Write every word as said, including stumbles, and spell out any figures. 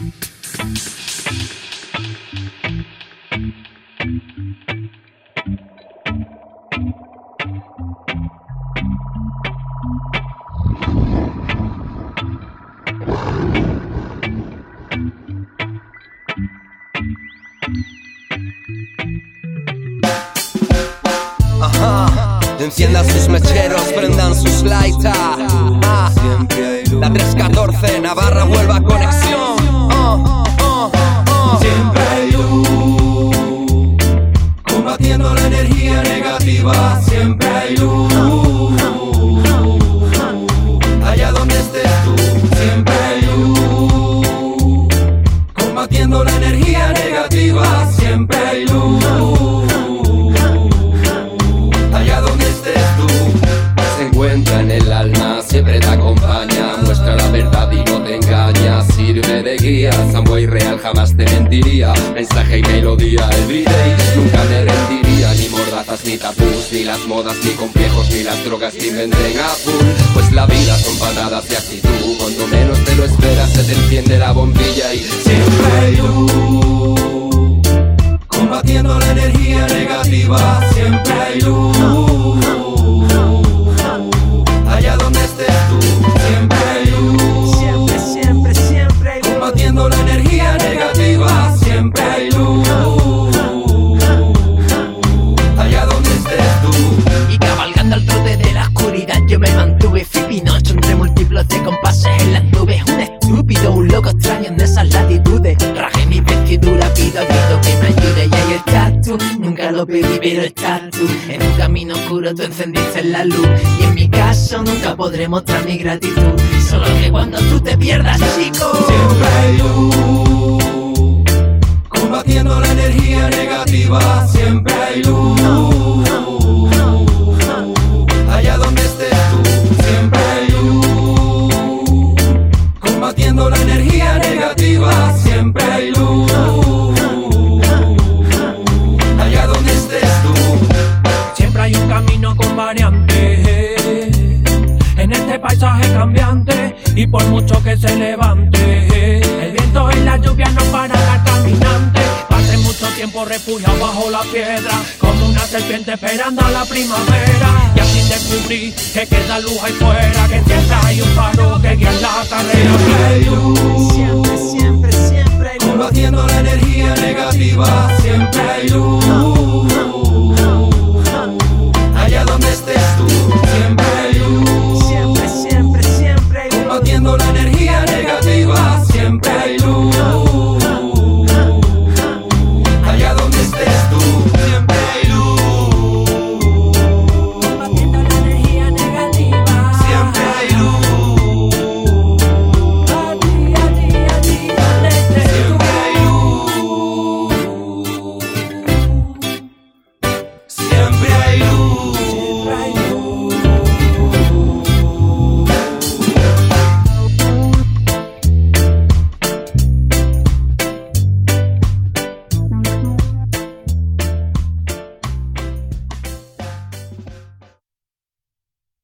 Ajá. Enciendan sus mecheros, prendan sus lightas. Ah. La tres catorce, Navarra, Huelva, conexión. Oh, oh, oh. Siempre hay luz, combatiendo la energía negativa. Siempre hay luz, allá donde estés tú. Siempre hay luz, combatiendo la energía negativa. Siempre hay luz, allá donde estés tú. Se encuentra en el alma, siempre te acompaña. Muestra la verdad y no te engaña. Sirve de guía, Samboy real jamás te mentiría. Mensaje y melodía, everyday, nunca me rendiría. Ni mordazas, ni tabús, ni las modas, ni complejos, ni las drogas que inventen a full. Pues la vida son patadas de actitud. Cuando menos te lo esperas se te enciende la bombilla y siempre hay luz, combatiendo la energía negativa. Siempre hay luz, allá donde estés tú. Siempre hay luz, siempre, siempre, siempre hay luz, combatiendo la energía negativa. Siempre hay luz, allá donde estés tú. Y cabalgando al trote de la oscuridad yo me mantuve. Fui Pinocho entre múltiplos de compases en las nubes. Un estúpido, un loco extraño en esas latitudes. Rajé mi vestidura, pido a grito que me ayude. Y ahí estás tú, nunca lo pedí pero estás tú. En un camino oscuro tú encendiste la luz. Y en mi caso nunca podré mostrar mi gratitud. Solo que cuando tú te pierdas, chico, siempre hay luz, combatiendo la energía negativa. Siempre hay luz, allá donde estés tú. Siempre hay luz, combatiendo la energía negativa. Siempre hay luz, allá donde estés tú. Siempre hay un camino con variantes en este paisaje cambiante, y por mucho que se levante el viento y la lluvia no paran al caminante. Pasé mucho tiempo refugiado bajo la piedra, como una serpiente esperando a la primavera. Y así descubrí que queda luz ahí fuera, que siempre hay un faro que guía la carrera. Siempre hay luz,